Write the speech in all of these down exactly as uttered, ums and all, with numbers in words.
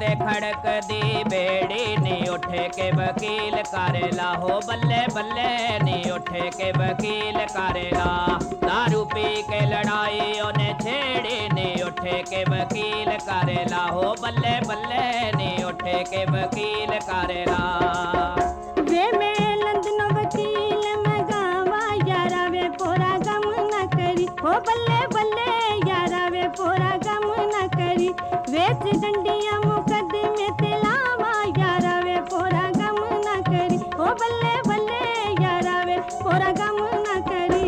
ते खड़कदी बेड़ी नी उठ के वकील करेला हो बल्ले बल्ले नी उठ के वकील करेला दारू पी के लड़ाई उन्हें छेड़ी नी उठ के वकील करेला हो बल्ले बल्ले नी उठ के वकील करेला वे मैं लंदन वकील मैं गावा यारा वे पोरा गम न करी हो बल्ले बल्ले यारा वे पोरा गम न करी वेच डंडिया मुकदमे ते लावा यारा वे पोरा गम न करी हो बल्ले बल्ले यारा वे पोरा गम न करी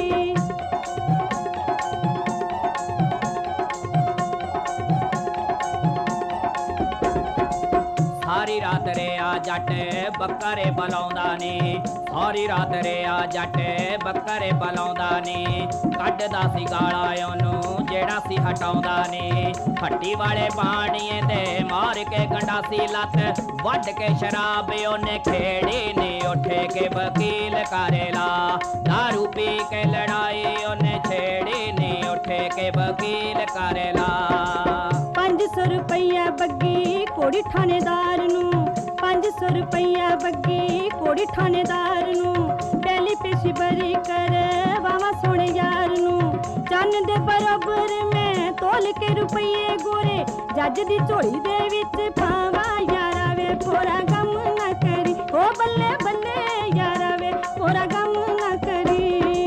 सारी रात रे आ जट बकरे बलाउंदा ने सारी रात रे आ जट बकरे बलाउंदा ने ਕੱਢਦਾ ਸੀ ਗਾਲਾਂ ਉਹਨੂੰ ਜਿਹੜਾ ਸੀ ਹਟਾਉਂਦਾ ਨੇ ਹੱਟੀ ਵਾਲੇ ਪਾਣੀਏ ਤੇ ਮਾਰ ਕੇ ਗੰਡਾਸੀ ਲੱਤ ਵੱਢ ਕੇ ਸ਼ਰਾਬ ਉਹਨੇ ਖੇੜੀ ਨੇ ਉੱਠ ਕੇ ਵਕੀਲ ਕरेला दारू पी के लड़ाई ਉਹਨੇ ਛੇੜੀ ਨੇ ਉੱਠ ਕੇ ਵਕੀਲ ਕरेला ਪੰਜ ਸੌ ਰੁਪਈਆ ਬੱਗੀ ਕੋੜੀ ਥਾਣੇਦਾਰ ਨੂੰ ਪੰਜ ਸੌ ਰੁਪਈਆ ਬੱਗੀ ਕੋੜੀ ਥਾਣੇਦਾਰ ਨੂੰ ਪਹਿਲੀ ਪੇਸ਼ੀ ਬਰੀ ਕਰ ਵਾਵਾ ਸੋਹਣੇ ਯਾਰ ਨੂੰ ਚੰਨ ਦੇ ਬਰਾਬਰ ਮੈਂ ਤੋਲ ਕੇ ਰੁਪਈਏ ਗੋਰੇ ਜੱਜ ਦੀ ਝੋਲੀ ਦੇ ਵਿੱਚ ਪਾਵਾ ਯਾਰਾ ਵੇ ਪੋਰਾ ਗਮ ਨਾ ਕਰੀ ਓ ਬੱਲੇ ਬੱਲੇ ਯਾਰਾ ਵੇ ਪੋਰਾ ਗਮ ਨਾ ਕਰੀ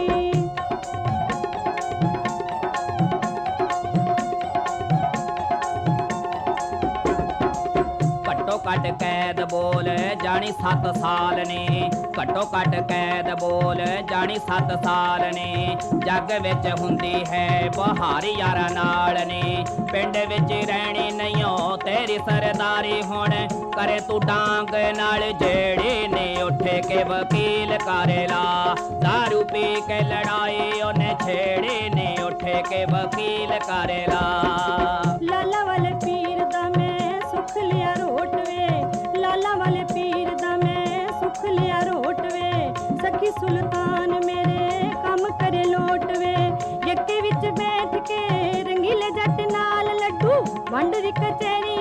ਘੱਟੋ ਘੱਟ ਕੈਦ ਬੋਲ ਜਾਣੀ ਸੱਤ ਸਾਲ ਨੇ ਘੱਟੋ ਘੱਟ ਕੈਦ ਬੋਲ ਜਾਣੀ ਸੱਤ ਸਾਲ ਨੇ ਜੱਗ ਵਿੱਚ ਹੁੰਦੀ ਹੈ ਬਹਾਰੀ ਯਾਰਾਂ ਨਾਲ ਨੇ ਪਿੰਡ ਵਿੱਚ ਰਹਿਣੀ ਨਹੀਂਓ ਤੇਰੀ ਸਰਦਾਰੀ ਹੁਣ ਕਰੇ ਤੂੰ ਡਾਂਗ ਨਾਲ ਜਿਹੜੀ ਨੇ ਉੱਠ ਕੇ ਵਕੀਲ ਕरेला दारू पी के लड़ाई ਉਹਨੇ ਛੇੜੀ ਨੇ ਉੱਠ ਕੇ ਵਕੀਲ ਕरेला ਲਾਲਾ ਵਾਲੇ ਪੀਰ ਦਾ ਮੈਂ ਸੁਖ ਲਿਆ ਰੋਟ ਵੇ ਲਾਲਾ ਵਾਲੇ ਪੀਰ ਦਾ ਮੈਂ ਸੁਖ ਲਿਆ ਰੋਟ ਵੇ ਸਖੀ ਸੁਲਤਾਨ ਮੇਰੇ ਕੰਮ ਕਰੇ ਲੋਟ ਵੇ ਯੱਕੇ ਵਿੱਚ ਬੈਠ ਕੇ ਰੰਗੀਲੇ ਜੱਟ ਨਾਲ ਲੱਡੂ ਵੰਡ ਦੀ ਕਚਹਿਰੀ